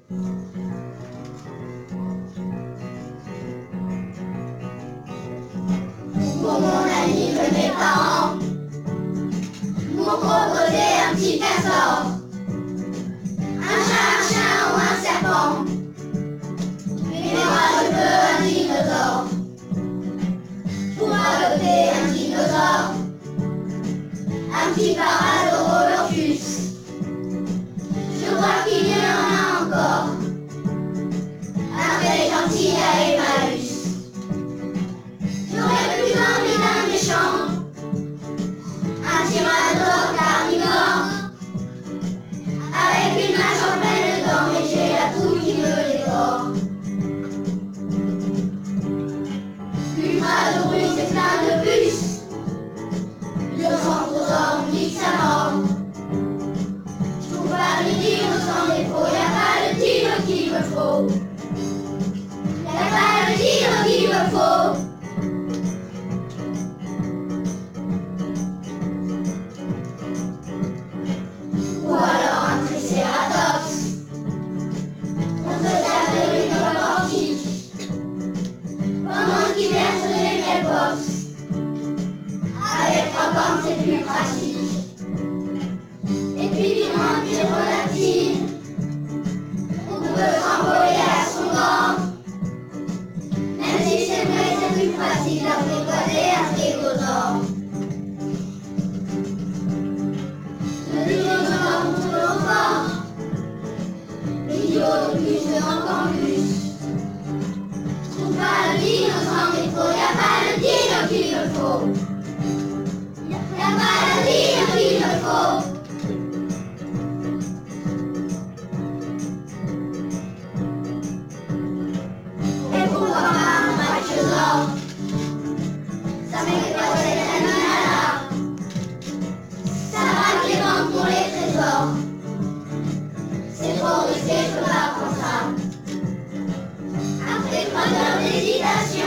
Pour mon ami de mes parents, m'ont proposé un petit castor, un chien ou un serpent. Mais moi je veux un dinosaure. Pour adopter un dinosaure, un petit Parasaurolophus. Je crois qu'il y en a encore, un très gentil à Emmaüs. J'aurais plus envie d'un méchant, un tyrannosaure carnivore, avec une mâchoire pleine de dents, mais j'ai la trouille qui me dévore. Une phrase de bruit, c'est plein de puces, le centrosaure me dit que ça mord. Je trouve pas le dino sans défaut, y'a pas le dino qu'il me faut. Y'a pas le dino qu'il me faut. Ou alors un tricératops, on se sert de lui dans le portique, pendant qu'il verse les miel box. Avec 3 cornes c'est plus pratique. Et puis du moins pyrolatine, on peut s'envoler à son banc. Même si c'est vrai c'est plus facile d'apprivoiser un stégosaure. Le dinosaure monte au fort, l'idiot de plus je encore plus. Je trouve pas le dino sans défaut, y'a pas le dino qu'il me faut. Y'a pas le dino qu'il me faut. Et pourquoi pas un brachiosaure? Ça fait quoi cet animal-là? Ça braque les banques pour les trésors. C'est trop risqué, je peux pas prendre ça. Après 3 heures d'hésitation,